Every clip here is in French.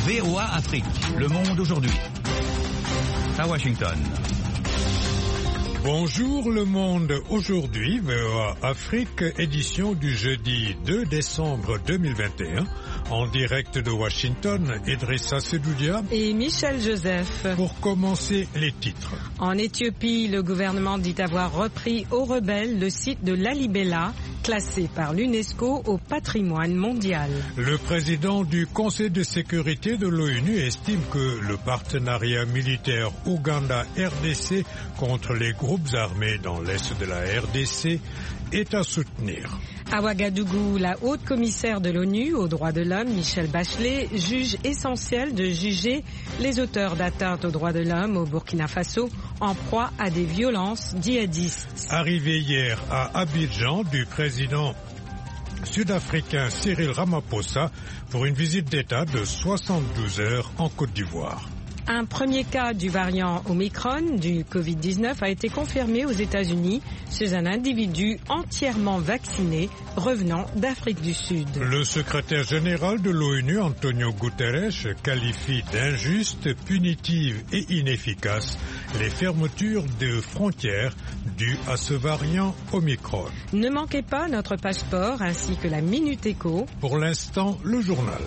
VOA Afrique, le monde aujourd'hui. À Washington. Bonjour le monde, aujourd'hui VOA Afrique, édition du jeudi 2 décembre 2021, en direct de Washington, Idrissa Sedoudia et Michel Joseph. Pour commencer, les titres. En Éthiopie, le gouvernement dit avoir repris aux rebelles le site de Lalibela, classé par l'UNESCO au patrimoine mondial. Le président du Conseil de sécurité de l'ONU estime que le partenariat militaire Ouganda-RDC contre les groupes armés dans l'est de la RDC est à soutenir. À Ouagadougou, la haute commissaire de l'ONU aux droits de l'homme, Michelle Bachelet, juge essentiel de juger les auteurs d'atteintes aux droits de l'homme au Burkina Faso en proie à des violences djihadistes. Arrivé hier à Abidjan du président sud-africain Cyril Ramaphosa pour une visite d'État de 72 heures en Côte d'Ivoire. Un premier cas du variant Omicron du Covid-19 a été confirmé aux États-Unis chez un individu entièrement vacciné revenant d'Afrique du Sud. Le secrétaire général de l'ONU, Antonio Guterres, qualifie d'injustes, punitives et inefficaces les fermetures de frontières dues à ce variant Omicron. Ne manquez pas notre passeport ainsi que la Minute Éco. Pour l'instant, le journal.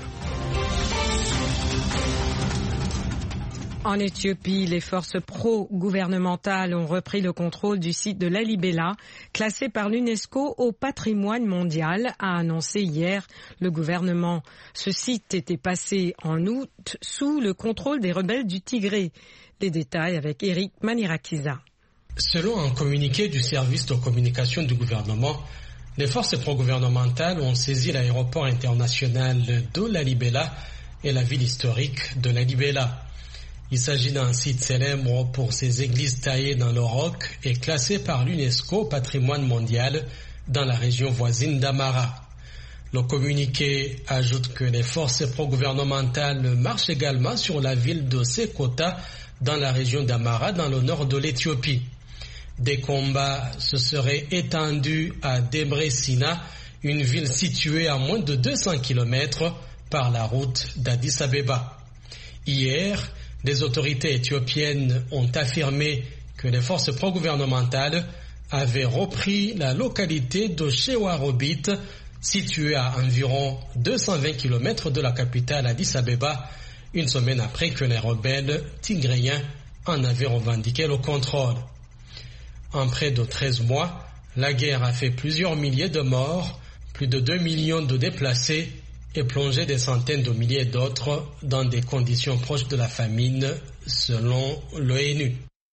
En Éthiopie, les forces pro-gouvernementales ont repris le contrôle du site de Lalibela, classé par l'UNESCO au patrimoine mondial, a annoncé hier le gouvernement. Ce site était passé en août sous le contrôle des rebelles du Tigré. Les détails avec Eric Manirakiza. Selon un communiqué du service de communication du gouvernement, les forces pro-gouvernementales ont saisi l'aéroport international de Lalibela et la ville historique de Lalibela. Il s'agit d'un site célèbre pour ses églises taillées dans le roc et classé par l'UNESCO patrimoine mondial dans la région voisine d'Amara. Le communiqué ajoute que les forces pro-gouvernementales marchent également sur la ville de Sekota dans la région d'Amara dans le nord de l'Éthiopie. Des combats se seraient étendus à Debrecina, une ville située à moins de 200 km par la route d'Addis Abeba. Hier, les autorités éthiopiennes ont affirmé que les forces pro-gouvernementales avaient repris la localité de Shewarobit, située à environ 220 km de la capitale Addis Abeba, une semaine après que les rebelles tigréens en avaient revendiqué le contrôle. En près de 13 mois, la guerre a fait plusieurs milliers de morts, plus de 2 millions de déplacés et plongé des centaines de milliers d'autres dans des conditions proches de la famine, selon l'ONU.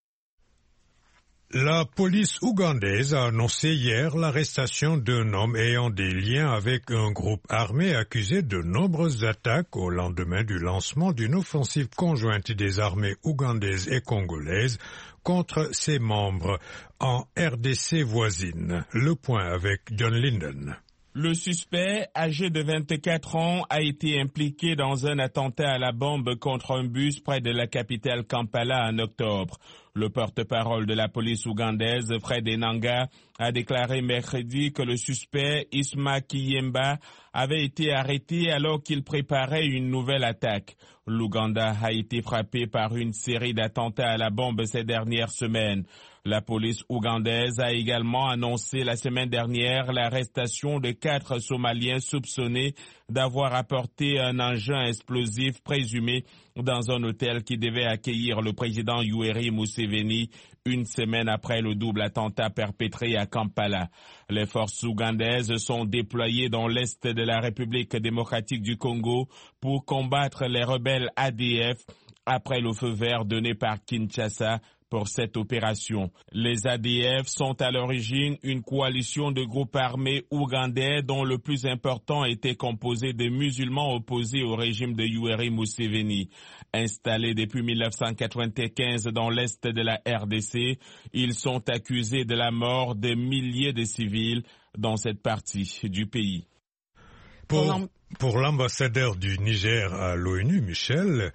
La police ougandaise a annoncé hier l'arrestation d'un homme ayant des liens avec un groupe armé accusé de nombreuses attaques au lendemain du lancement d'une offensive conjointe des armées ougandaises et congolaises contre ses membres en RDC voisine. Le point avec John Linden. Le suspect, âgé de 24 ans, a été impliqué dans un attentat à la bombe contre un bus près de la capitale Kampala en octobre. Le porte-parole de la police ougandaise, Fred Enanga, a déclaré mercredi que le suspect, Isma Kiyemba, avait été arrêté alors qu'il préparait une nouvelle attaque. L'Ouganda a été frappé par une série d'attentats à la bombe ces dernières semaines. La police ougandaise a également annoncé la semaine dernière l'arrestation de 4 Somaliens soupçonnés d'avoir apporté un engin explosif présumé dans un hôtel qui devait accueillir le président Yoweri Museveni une semaine après le double attentat perpétré à Kampala. Les forces ougandaises sont déployées dans l'est de la République démocratique du Congo pour combattre les rebelles ADF après le feu vert donné par Kinshasa pour cette opération. Les ADF sont à l'origine une coalition de groupes armés ougandais dont le plus important était composé de musulmans opposés au régime de Yoweri Museveni. Installés depuis 1995 dans l'est de la RDC, ils sont accusés de la mort de milliers de civils dans cette partie du pays. Pour l'ambassadeur du Niger à l'ONU, Michel,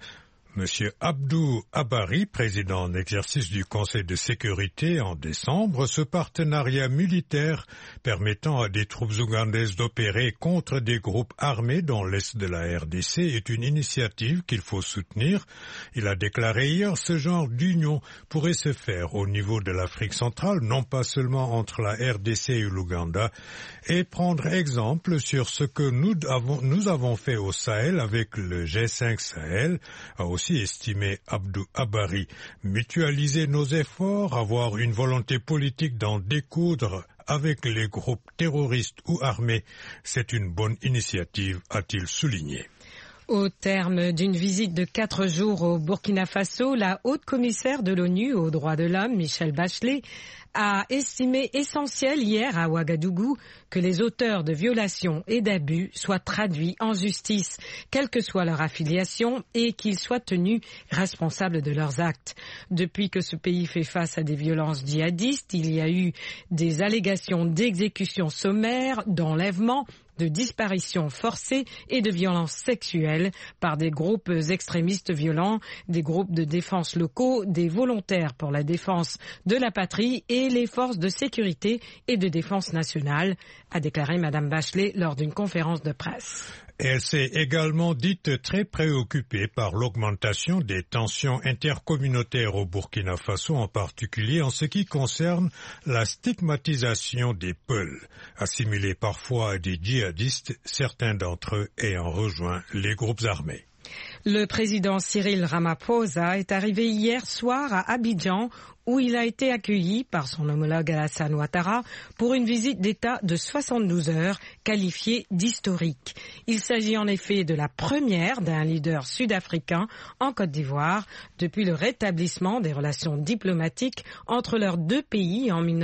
M. Abdou Abari, président en exercice du Conseil de sécurité en décembre, ce partenariat militaire permettant à des troupes ougandaises d'opérer contre des groupes armés dans l'est de la RDC est une initiative qu'il faut soutenir. Il a déclaré hier ce genre d'union pourrait se faire au niveau de l'Afrique centrale, non pas seulement entre la RDC et l'Ouganda, et prendre exemple sur ce que nous avons fait au Sahel avec le G5 Sahel, a aussi estimé Abdou Abari. Mutualiser nos efforts, avoir une volonté politique d'en découdre avec les groupes terroristes ou armés, c'est une bonne initiative, a-t-il souligné. Au terme d'une visite de 4 jours au Burkina Faso, la haute commissaire de l'ONU aux droits de l'homme, Michelle Bachelet, a estimé essentiel hier à Ouagadougou que les auteurs de violations et d'abus soient traduits en justice, quelle que soit leur affiliation, et qu'ils soient tenus responsables de leurs actes. Depuis que ce pays fait face à des violences djihadistes, il y a eu des allégations d'exécution sommaire, d'enlèvement, de disparitions forcées et de violences sexuelles par des groupes extrémistes violents, des groupes de défense locaux, des volontaires pour la défense de la patrie et les forces de sécurité et de défense nationale, a déclaré Mme Bachelet lors d'une conférence de presse. Elle s'est également dite très préoccupée par l'augmentation des tensions intercommunautaires au Burkina Faso, en particulier en ce qui concerne la stigmatisation des Peuls, assimilés parfois à des djihadistes, certains d'entre eux ayant rejoint les groupes armés. Le président Cyril Ramaphosa est arrivé hier soir à Abidjan, où il a été accueilli par son homologue Alassane Ouattara pour une visite d'État de 72 heures qualifiée d'historique. Il s'agit en effet de la première d'un leader sud-africain en Côte d'Ivoire depuis le rétablissement des relations diplomatiques entre leurs deux pays en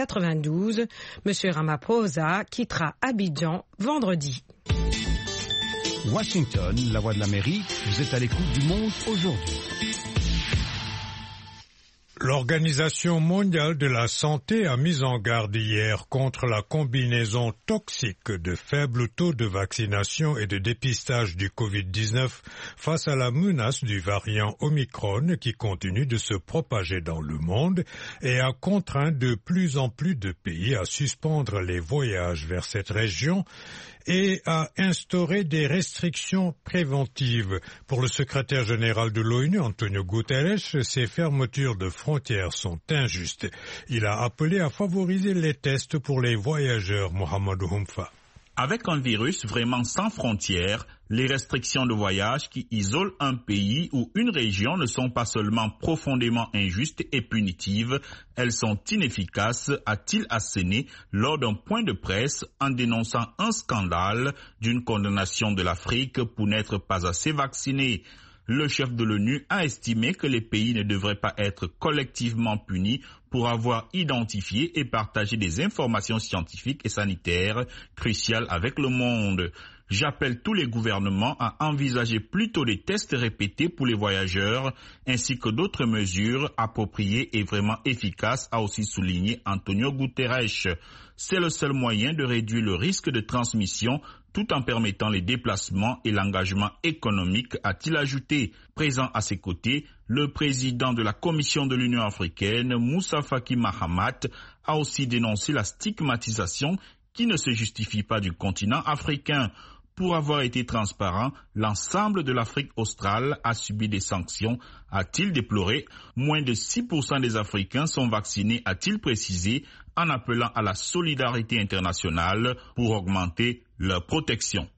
1992. M. Ramaphosa quittera Abidjan vendredi. Washington, la voix de l'Amérique, vous êtes à l'écoute du monde aujourd'hui. L'Organisation mondiale de la santé a mis en garde hier contre la combinaison toxique de faibles taux de vaccination et de dépistage du Covid-19 face à la menace du variant Omicron qui continue de se propager dans le monde et a contraint de plus en plus de pays à suspendre les voyages vers cette région et à instaurer des restrictions préventives. Pour le secrétaire général de l'ONU, Antonio Guterres, ces fermetures de frontières sont injustes. Il a appelé à favoriser les tests pour les voyageurs, Mohamedou Humfa. Avec un virus vraiment sans frontières, les restrictions de voyage qui isolent un pays ou une région ne sont pas seulement profondément injustes et punitives, elles sont inefficaces, a-t-il asséné lors d'un point de presse en dénonçant un scandale d'une condamnation de l'Afrique pour n'être pas assez vaccinée. Le chef de l'ONU a estimé que les pays ne devraient pas être collectivement punis pour avoir identifié et partagé des informations scientifiques et sanitaires cruciales avec le monde. J'appelle tous les gouvernements à envisager plutôt des tests répétés pour les voyageurs ainsi que d'autres mesures appropriées et vraiment efficaces, a aussi souligné Antonio Guterres. C'est le seul moyen de réduire le risque de transmission tout en permettant les déplacements et l'engagement économique, a-t-il ajouté. Présent à ses côtés, le président de la Commission de l'Union africaine, Moussa Faki Mahamat, a aussi dénoncé la stigmatisation qui ne se justifie pas du continent africain. Pour avoir été transparent, l'ensemble de l'Afrique australe a subi des sanctions, a-t-il déploré. Moins de 6% des Africains sont vaccinés, a-t-il précisé, en appelant à la solidarité internationale pour augmenter leur protection.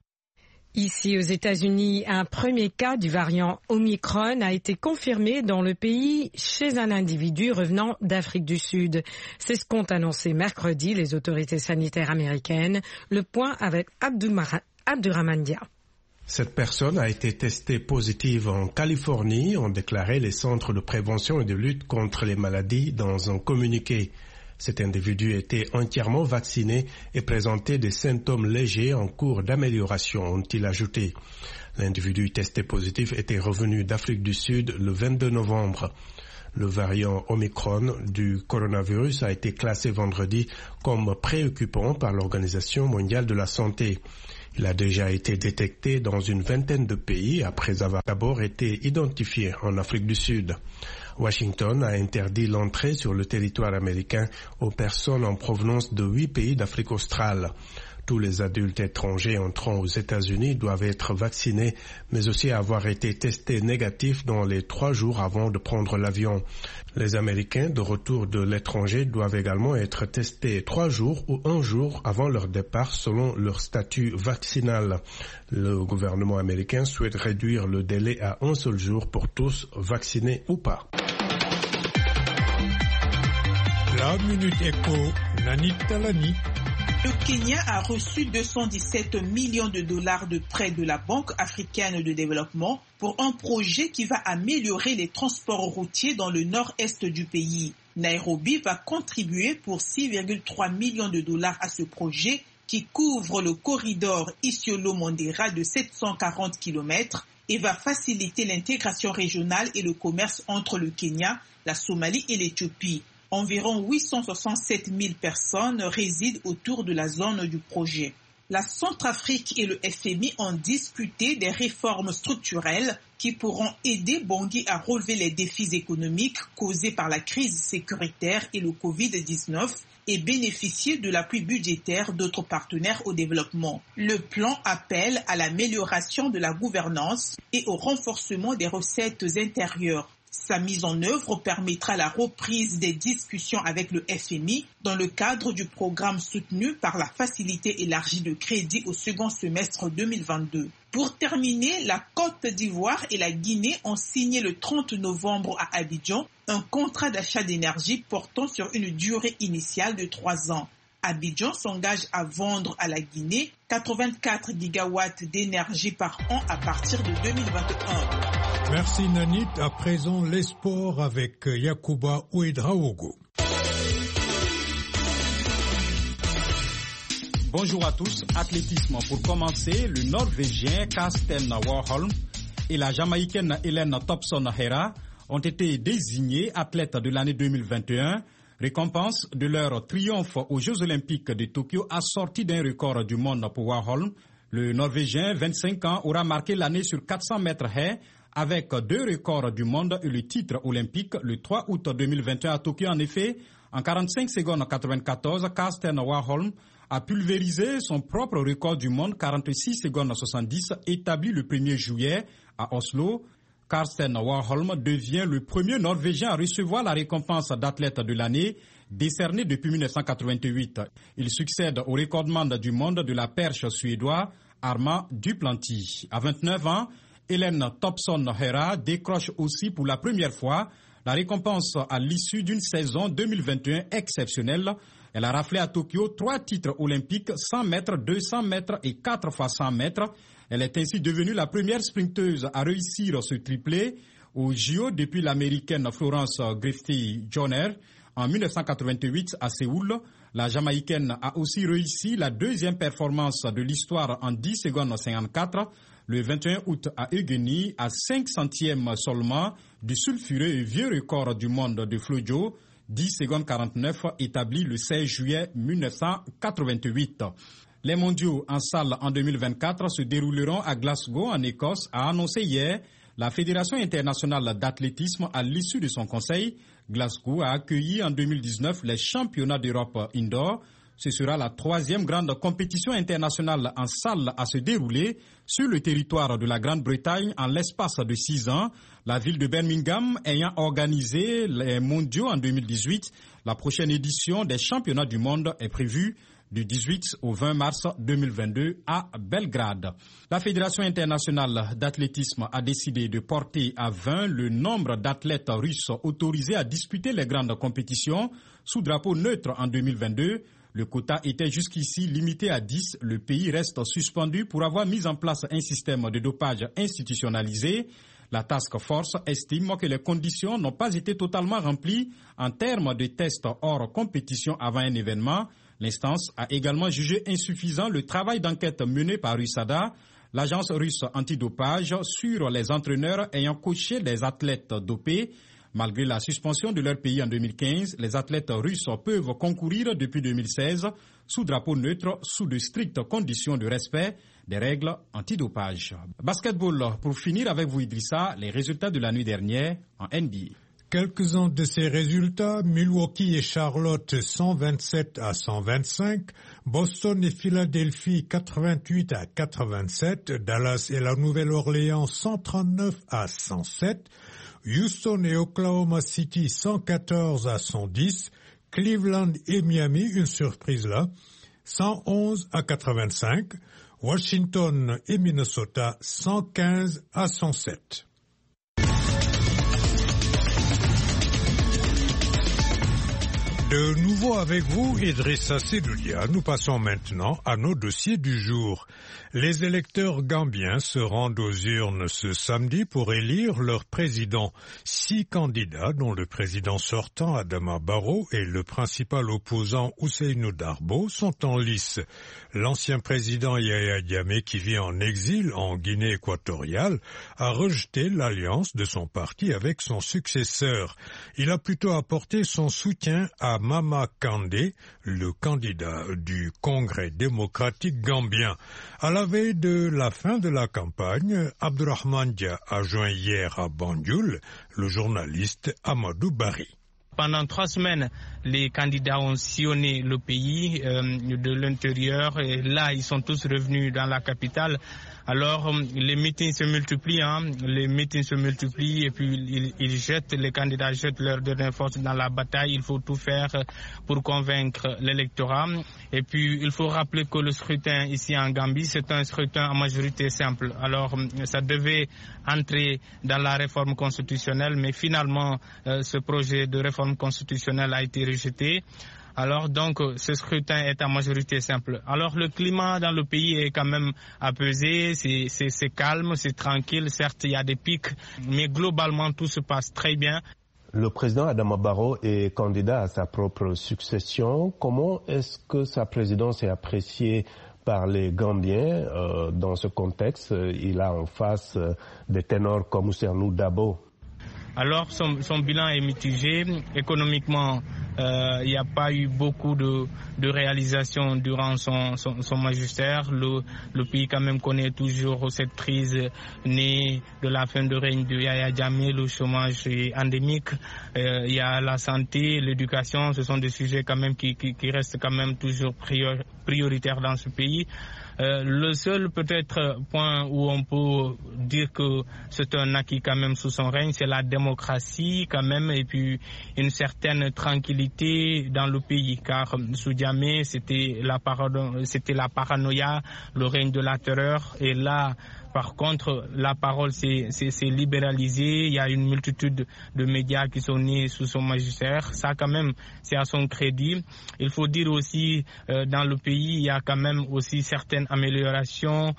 Ici aux États-Unis, un premier cas du variant Omicron a été confirmé dans le pays chez un individu revenant d'Afrique du Sud. C'est ce qu'ont annoncé mercredi les autorités sanitaires américaines. Le point avec Abdurrahman Dia. Cette personne a été testée positive en Californie, ont déclaré les centres de prévention et de lutte contre les maladies dans un communiqué. Cet individu était entièrement vacciné et présentait des symptômes légers en cours d'amélioration, ont-ils ajouté. L'individu testé positif était revenu d'Afrique du Sud le 22 novembre. Le variant Omicron du coronavirus a été classé vendredi comme préoccupant par l'Organisation mondiale de la santé. Il a déjà été détecté dans une vingtaine de pays après avoir d'abord été identifié en Afrique du Sud. Washington a interdit l'entrée sur le territoire américain aux personnes en provenance de 8 pays d'Afrique australe. Tous les adultes étrangers entrant aux États-Unis doivent être vaccinés, mais aussi avoir été testés négatifs dans les 3 jours avant de prendre l'avion. Les Américains de retour de l'étranger doivent également être testés 3 jours ou 1 jour avant leur départ selon leur statut vaccinal. Le gouvernement américain souhaite réduire le délai à 1 seul jour pour tous, vaccinés ou pas. La Minute Éco, Nanit Talani. Le Kenya a reçu 217 millions de dollars de prêts de la Banque africaine de développement pour un projet qui va améliorer les transports routiers dans le nord-est du pays. Nairobi va contribuer pour 6,3 millions de dollars à ce projet qui couvre le corridor Isiolo-Mandera de 740 km et va faciliter l'intégration régionale et le commerce entre le Kenya, la Somalie et l'Éthiopie. Environ 867 000 personnes résident autour de la zone du projet. La Centrafrique et le FMI ont discuté des réformes structurelles qui pourront aider Bangui à relever les défis économiques causés par la crise sécuritaire et le Covid-19 et bénéficier de l'appui budgétaire d'autres partenaires au développement. Le plan appelle à l'amélioration de la gouvernance et au renforcement des recettes intérieures. Sa mise en œuvre permettra la reprise des discussions avec le FMI dans le cadre du programme soutenu par la Facilité élargie de crédit au second semestre 2022. Pour terminer, la Côte d'Ivoire et la Guinée ont signé le 30 novembre à Abidjan un contrat d'achat d'énergie portant sur une durée initiale de 3 ans. Abidjan s'engage à vendre à la Guinée 84 gigawatts d'énergie par an à partir de 2021. Merci Nanit. À présent, les sports avec Yacouba Ouedraogo. Bonjour à tous. Athlétisme pour commencer. Le Norvégien Karsten Warholm et la Jamaïcaine Ellen Thompson-Herah ont été désignés athlètes de l'année 2021. Récompense de leur triomphe aux Jeux Olympiques de Tokyo assorti d'un record du monde pour Warholm. Le Norvégien, 25 ans, aura marqué l'année sur 400 mètres haies avec 2 records du monde et le titre olympique le 3 août 2021 à Tokyo. En effet, en 45 secondes 94, Karsten Warholm a pulvérisé son propre record du monde 46 secondes 70 établi le 1er juillet à Oslo. Karsten Warholm devient le premier Norvégien à recevoir la récompense d'athlète de l'année décernée depuis 1988. Il succède au recordman du monde de la perche suédois Armand Duplantis. À 29 ans, Ellen Thompson-Herah décroche aussi pour la première fois la récompense à l'issue d'une saison 2021 exceptionnelle. Elle a raflé à Tokyo 3 titres olympiques, 100 mètres, 200 mètres et 4 x 100 mètres. Elle est ainsi devenue la première sprinteuse à réussir ce triplé au JO depuis l'américaine Florence Griffith-Joyner en 1988 à Séoul. La Jamaïcaine a aussi réussi la 2e performance de l'histoire en 10 secondes 54 le 21 août à Eugénie, à 5 centièmes seulement du sulfureux et vieux record du monde de Flojo, 10 secondes 49 établi le 16 juillet 1988. Les mondiaux en salle en 2024 se dérouleront à Glasgow, en Écosse, a annoncé hier la Fédération internationale d'athlétisme à l'issue de son conseil. Glasgow a accueilli en 2019 les championnats d'Europe indoor. Ce sera la 3e grande compétition internationale en salle à se dérouler sur le territoire de la Grande-Bretagne en l'espace de 6 ans. La ville de Birmingham ayant organisé les mondiaux en 2018, la prochaine édition des championnats du monde est prévue du 18 au 20 mars 2022 à Belgrade. La Fédération internationale d'athlétisme a décidé de porter à 20 le nombre d'athlètes russes autorisés à disputer les grandes compétitions sous drapeau neutre en 2022. Le quota était jusqu'ici limité à 10. Le pays reste suspendu pour avoir mis en place un système de dopage institutionnalisé. La task force estime que les conditions n'ont pas été totalement remplies en termes de tests hors compétition avant un événement. L'instance a également jugé insuffisant le travail d'enquête mené par USADA, l'agence russe antidopage, sur les entraîneurs ayant coaché les athlètes dopés. Malgré la suspension de leur pays en 2015, les athlètes russes peuvent concourir depuis 2016 sous drapeau neutre, sous de strictes conditions de respect des règles antidopage. Basketball, pour finir avec vous Idrissa, les résultats de la nuit dernière en NBA. Quelques-uns de ces résultats, Milwaukee et Charlotte 127-125, Boston et Philadelphie 88-87, Dallas et la Nouvelle-Orléans 139-107, Houston et Oklahoma City 114-110, Cleveland et Miami, une surprise là, 111-85, Washington et Minnesota 115-107. De nouveau avec vous, Idrissa Sedoulia. Nous passons maintenant à nos dossiers du jour. Les électeurs gambiens se rendent aux urnes ce samedi pour élire leur président. 6 candidats, dont le président sortant Adama Barrow et le principal opposant Ousseynou Darbo, sont en lice. L'ancien président Yahya Jammeh, qui vit en exil en Guinée équatoriale, a rejeté l'alliance de son parti avec son successeur. Il a plutôt apporté son soutien à Mama Kandé, le candidat du Congrès démocratique gambien. À la veille de la fin de la campagne, Abdourahmane Dia a joint hier à Banjul le journaliste Amadou Barry. Pendant 3 semaines, les candidats ont sillonné le pays de l'intérieur et là, ils sont tous revenus dans la capitale. Alors, les meetings se multiplient, et puis les candidats jettent leur dernière force dans la bataille. Il faut tout faire pour convaincre l'électorat. Et puis, il faut rappeler que le scrutin ici en Gambie, c'est un scrutin en majorité simple. Alors, ça devait entrer dans la réforme constitutionnelle, mais finalement, ce projet de réforme constitutionnelle a été rejeté. Alors donc ce scrutin est en majorité simple. Alors le climat dans le pays est quand même apaisé, c'est calme, c'est tranquille. Certes il y a des pics, mais globalement tout se passe très bien. Le président Adama Barrow est candidat à sa propre succession. Comment est-ce que sa présidence est appréciée par les Gambiens dans ce contexte? Il a en face des ténors comme Ousseynou Darbo. Alors son bilan est mitigé. Économiquement, il n'y a pas eu beaucoup de réalisations durant son magistère. Le pays quand même connaît toujours cette crise née de la fin de règne de Yahya Jammeh. Le chômage est endémique. Il y a la santé, l'éducation. Ce sont des sujets quand même qui restent quand même toujours prioritaires dans ce pays. Le seul peut-être point où on peut dire que c'est un acquis quand même sous son règne, c'est la démocratie quand même et puis une certaine tranquillité dans le pays, car sous Jammeh c'était la paranoïa, le règne de la terreur, et là par contre, la parole s'est libéralisée. Il y a une multitude de médias qui sont nés sous son magistère. Ça, quand même, c'est à son crédit. Il faut dire aussi, dans le pays, il y a quand même aussi certaines améliorations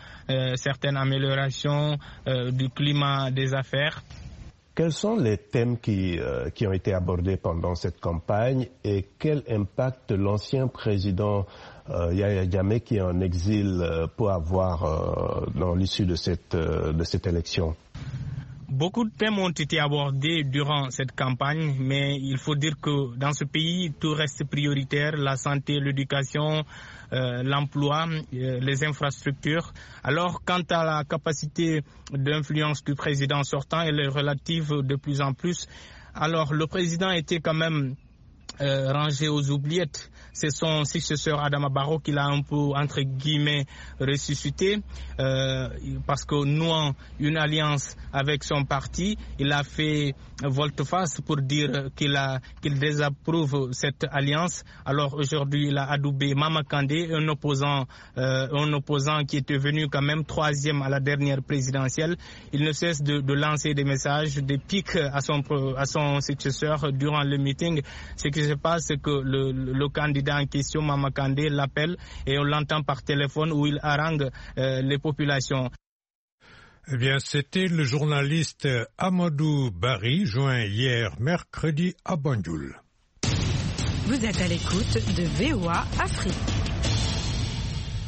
du climat des affaires. Quels sont les thèmes qui ont été abordés pendant cette campagne et quel impact l'ancien président Yahya Jammeh qui est en exil peut avoir dans l'issue de cette élection? Beaucoup de thèmes ont été abordés durant cette campagne, mais il faut dire que dans ce pays, tout reste prioritaire, la santé, l'éducation, l'emploi, les infrastructures. Alors, quant à la capacité d'influence du président sortant, elle est relative de plus en plus. Alors, le président était quand même rangé aux oubliettes. C'est son successeur Adama Barrow qui l'a un peu, entre guillemets, ressuscité parce que nouant une alliance avec son parti, il a fait volte-face pour dire qu'il désapprouve cette alliance. Alors aujourd'hui, il a adoubé Mama Kandé, un opposant qui était venu quand même 3e à la dernière présidentielle. Il ne cesse de lancer des messages, des pics à son successeur durant le meeting. Ce qui se passe, c'est que le candidat en question, Mama Kandé, l'appelle et on l'entend par téléphone où il harangue les populations. Eh bien, c'était le journaliste Amadou Barry, joint hier mercredi à Banjul. Vous êtes à l'écoute de VOA Afrique.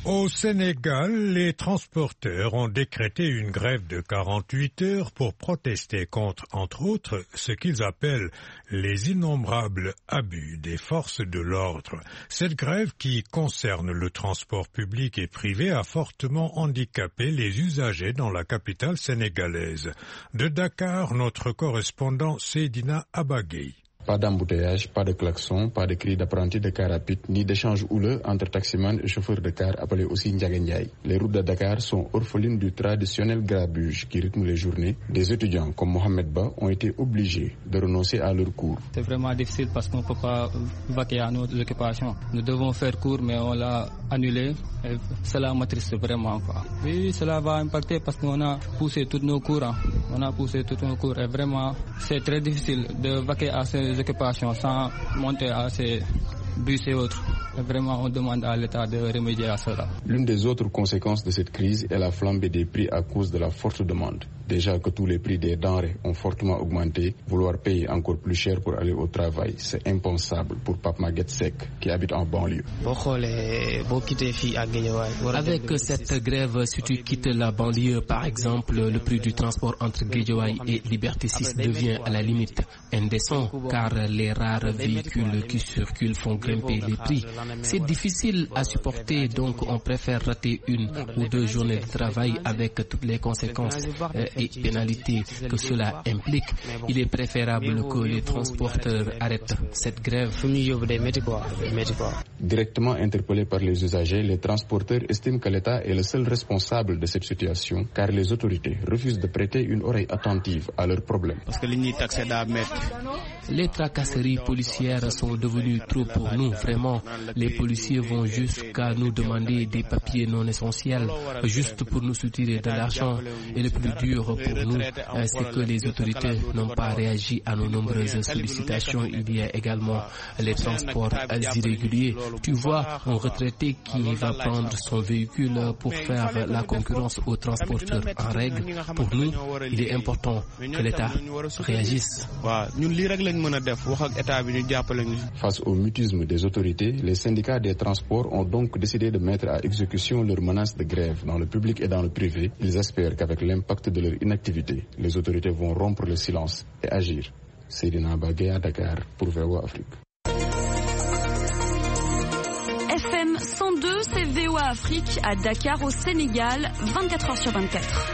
Au Sénégal, les transporteurs ont décrété une grève de 48 heures pour protester contre, entre autres, ce qu'ils appellent les innombrables abus des forces de l'ordre. Cette grève qui concerne le transport public et privé a fortement handicapé les usagers dans la capitale sénégalaise. De Dakar, notre correspondant Seydina Abagay. Pas d'embouteillage, pas de klaxon, pas de cris d'apprentis de car rapide, ni d'échange houleux entre taximans et chauffeurs de car appelés aussi Ndiagandiaï. Les routes de Dakar sont orphelines du traditionnel grabuge qui rythme les journées. Des étudiants comme Mohamed Ba ont été obligés de renoncer à leurs cours. C'est vraiment difficile parce qu'on ne peut pas vaquer à nos occupations. Nous devons faire cours mais on l'a annulé et cela m'attriste vraiment. Oui, cela va impacter parce qu'on a poussé tous nos cours. On a poussé tous nos cours et vraiment c'est très difficile de vaquer à ces occupations sans monter à ces bus et autres. Et vraiment, on demande à l'État de remédier à cela. L'une des autres conséquences de cette crise est la flambée des prix à cause de la forte demande. Déjà que tous les prix des denrées ont fortement augmenté, vouloir payer encore plus cher pour aller au travail, c'est impensable pour Pape Maguette Seck qui habite en banlieue. Avec cette grève, si tu quittes la banlieue, par exemple, le prix du transport entre Guédiawaye et Liberté 6 devient à la limite indécent car les rares véhicules qui circulent font grimper les prix. C'est difficile à supporter, donc on préfère rater 1 ou 2 journées de travail avec toutes les conséquences et pénalités que cela implique. Il est préférable que les transporteurs arrêtent cette grève. Directement interpellés par les usagers, les transporteurs estiment que l'État est le seul responsable de cette situation car les autorités refusent de prêter une oreille attentive à leurs problèmes. Les tracasseries policières sont devenues trop pour nous, vraiment. Les policiers vont jusqu'à nous demander des papiers non essentiels, juste pour nous soutirer de l'argent. Et le plus dur pour nous, c'est que les autorités n'ont pas réagi à nos nombreuses sollicitations. Il y a également les transports irréguliers. Tu vois, un retraité qui va prendre son véhicule pour faire la concurrence aux transporteurs en règle. Pour nous, il est important que l'État réagisse. Face au mutisme des autorités, les syndicats des transports ont donc décidé de mettre à exécution leurs menaces de grève dans le public et dans le privé. Ils espèrent qu'avec l'impact de leur inactivité, les autorités vont rompre le silence et agir. Seydina Bagay à Dakar pour VOA Afrique. FM 102, c'est VOA Afrique à Dakar au Sénégal, 24h/24.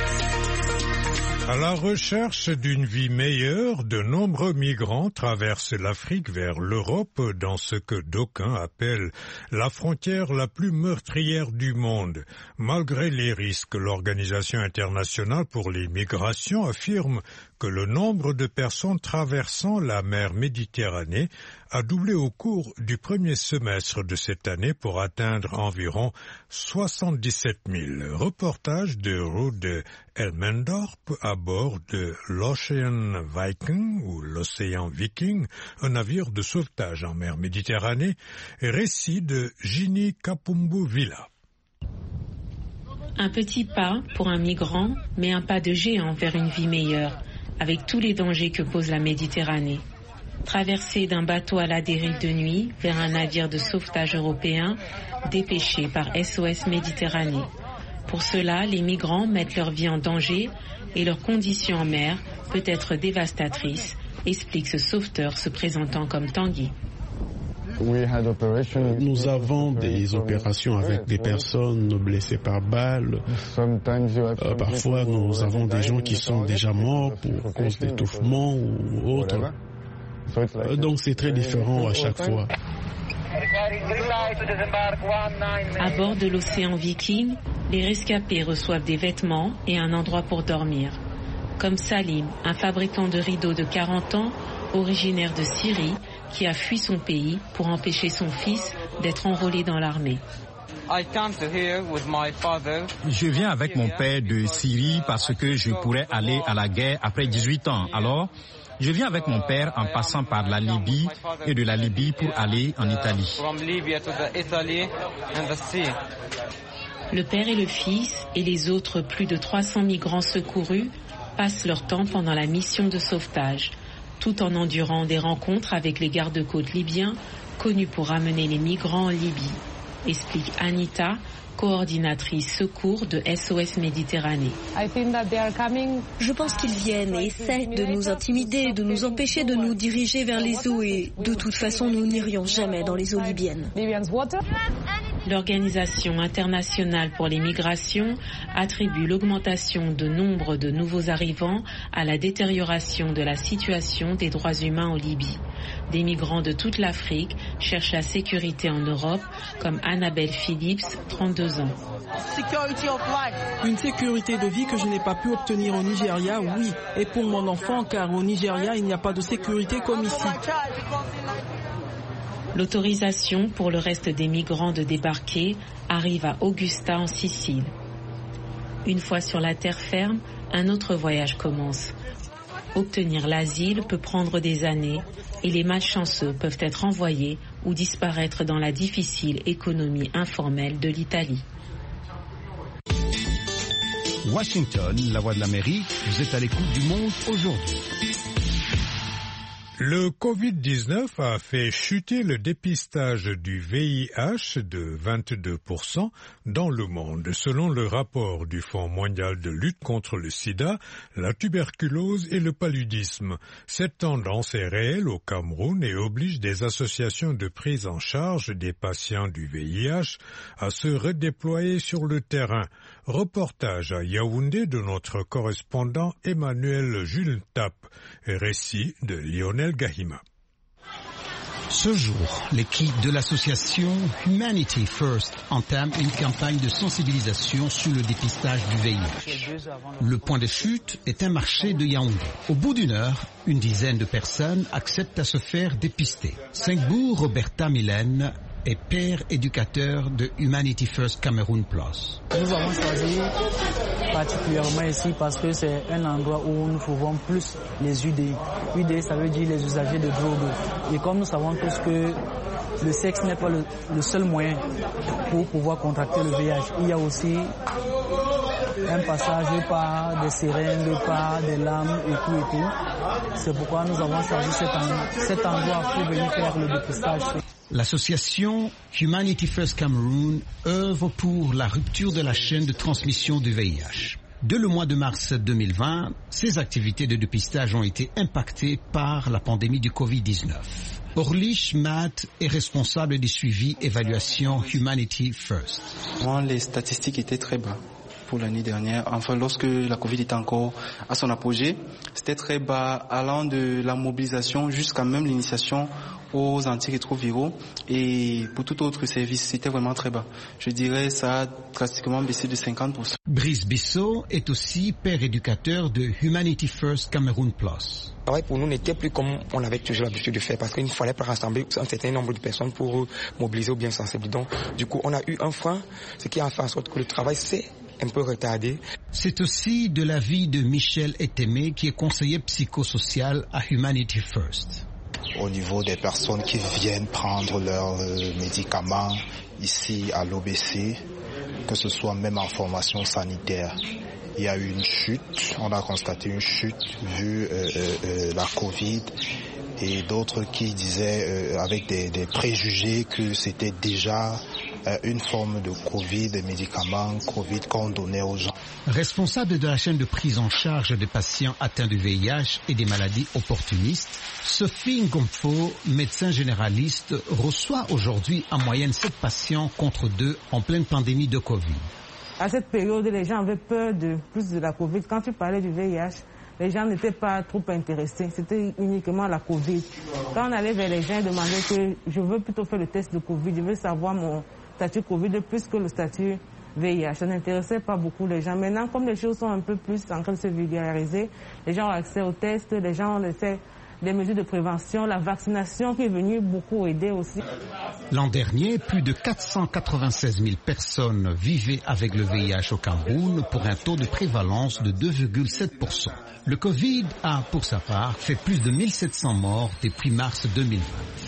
À la recherche d'une vie meilleure, de nombreux migrants traversent l'Afrique vers l'Europe dans ce que d'aucuns appellent la frontière la plus meurtrière du monde. Malgré les risques, l'Organisation internationale pour les migrations affirme que le nombre de personnes traversant la mer Méditerranée a doublé au cours du premier semestre de cette année pour atteindre environ 77 000. Reportage de Ruud Elmendorp à bord de l'Ocean Viking ou l'Océan Viking, un navire de sauvetage en mer Méditerranée, et récit de Ginny Kapumbu Villa. Un petit pas pour un migrant, mais un pas de géant vers une vie meilleure, avec tous les dangers que pose la Méditerranée. Traversée d'un bateau à la dérive de nuit vers un navire de sauvetage européen dépêché par SOS Méditerranée. Pour cela, les migrants mettent leur vie en danger et leur condition en mer peut être dévastatrice, explique ce sauveteur se présentant comme Tanguy. Nous avons des opérations avec des personnes blessées par balles. Parfois, nous avons des gens qui sont déjà morts pour cause d'étouffement ou autre. Donc, c'est très différent à chaque fois. À bord de l'Océan Viking, les rescapés reçoivent des vêtements et un endroit pour dormir. Comme Salim, un fabricant de rideaux de 40 ans, originaire de Syrie, qui a fui son pays pour empêcher son fils d'être enrôlé dans l'armée. Je viens avec mon père de Syrie parce que je pourrais aller à la guerre après 18 ans. Alors, je viens avec mon père en passant par la Libye et de la Libye pour aller en Italie. Le père et le fils et les autres plus de 300 migrants secourus passent leur temps pendant la mission de sauvetage, tout en endurant des rencontres avec les gardes-côtes libyens, connus pour ramener les migrants en Libye. explique Anita, coordinatrice secours de SOS Méditerranée. Je pense qu'ils viennent et essaient de nous intimider, de nous empêcher de nous diriger vers les eaux et de toute façon nous n'irions jamais dans les eaux libyennes. L'Organisation internationale pour les migrations attribue l'augmentation de nombre de nouveaux arrivants à la détérioration de la situation des droits humains en Libye. Des migrants de toute l'Afrique cherchent la sécurité en Europe, comme Annabelle Phillips, 32 ans. Une sécurité de vie que je n'ai pas pu obtenir au Nigeria, oui, et pour mon enfant, car au Nigeria, il n'y a pas de sécurité comme ici. L'autorisation pour le reste des migrants de débarquer arrive à Augusta en Sicile. Une fois sur la terre ferme, un autre voyage commence. Obtenir l'asile peut prendre des années et les malchanceux peuvent être envoyés ou disparaître dans la difficile économie informelle de l'Italie. Washington, la voix de l'Amérique, vous êtes à l'écoute du monde aujourd'hui. Le Covid-19 a fait chuter le dépistage du VIH de 22% dans le monde, selon le rapport du Fonds mondial de lutte contre le sida, la tuberculose et le paludisme. Cette tendance est réelle au Cameroun et oblige des associations de prise en charge des patients du VIH à se redéployer sur le terrain. Reportage à Yaoundé de notre correspondant Emmanuel Jules Tap, récit de Lionel Gahima. Ce jour, l'équipe de l'association Humanity First entame une campagne de sensibilisation sur le dépistage du VIH. Le point de chute est un marché de Yaoundé. Au bout d'une heure, une dizaine de personnes acceptent à se faire dépister. Sengbou Roberta Mylène est père éducateur de Humanity First Cameroun Plus. Nous avons choisi particulièrement ici parce que c'est un endroit où nous trouvons plus les UDI. UDI, ça veut dire les usagers de drogue. Et comme nous savons tous que le sexe n'est pas le seul moyen pour pouvoir contracter le VIH, il y a aussi un passage par des seringues, par des lames et tout. C'est pourquoi nous avons choisi cet endroit pour venir faire le dépistage. L'association Humanity First Cameroun œuvre pour la rupture de la chaîne de transmission du VIH. Dès le mois de mars 2020, ces activités de dépistage ont été impactées par la pandémie du Covid-19. Orlich Matt est responsable du suivi évaluation Humanity First. Les statistiques étaient très bas pour l'année dernière. Enfin, lorsque la Covid était encore à son apogée, c'était très bas, allant de la mobilisation jusqu'à même l'initiation aux antirétroviraux et pour tout autre service, c'était vraiment très bas. Je dirais ça a drastiquement baissé de 50%. Brice Bissot est aussi père éducateur de Humanity First Cameroun Plus. Le travail pour nous n'était plus comme on avait toujours l'habitude de faire parce qu'il ne fallait pas rassembler un certain nombre de personnes pour mobiliser ou bien sensibiliser. Donc, du coup, on a eu un frein, ce qui a fait en sorte que le travail s'est un peu retardé. C'est aussi de l'avis de Michel Etemé, qui est conseiller psychosocial à Humanity First. Au niveau des personnes qui viennent prendre leurs médicaments ici à l'OBC, que ce soit même en formation sanitaire, il y a eu une chute, on a constaté une chute vu la Covid et d'autres qui disaient avec des préjugés que c'était déjà une forme de Covid, des médicaments Covid qu'on donnait aux gens. Responsable de la chaîne de prise en charge des patients atteints du VIH et des maladies opportunistes, Sophie Ngomfo, médecin généraliste, reçoit aujourd'hui en moyenne 7 patients contre 2 en pleine pandémie de Covid. À cette période, les gens avaient peur plus de la Covid. Quand tu parlais du VIH, les gens n'étaient pas trop intéressés. C'était uniquement la Covid. Quand on allait vers les gens, ils demandaient que je veux plutôt faire le test de Covid, je veux savoir mon statut Covid plus que le statut VIH. Ça n'intéressait pas beaucoup les gens. Maintenant, comme les choses sont un peu plus en train de se vulgariser, les gens ont accès aux tests, les gens ont accès des mesures de prévention, la vaccination qui est venue beaucoup aider aussi. L'an dernier, plus de 496 000 personnes vivaient avec le VIH au Cameroun pour un taux de prévalence de 2,7%. Le Covid a, pour sa part, fait plus de 1700 morts depuis mars 2020.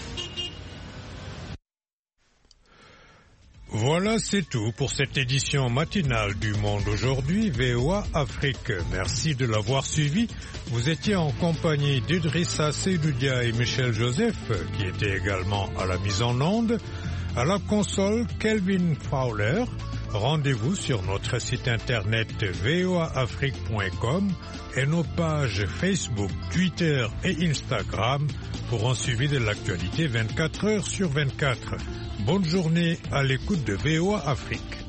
Voilà, c'est tout pour cette édition matinale du Monde aujourd'hui, VOA Afrique. Merci de l'avoir suivi. Vous étiez en compagnie d'Idrissa Seydoudia et Michel Joseph, qui étaient également à la mise en onde. À la console, Kelvin Fowler. Rendez-vous sur notre site internet voaafrique.com et nos pages Facebook, Twitter et Instagram pour un suivi de l'actualité 24 heures sur 24. Bonne journée à l'écoute de VOA Afrique.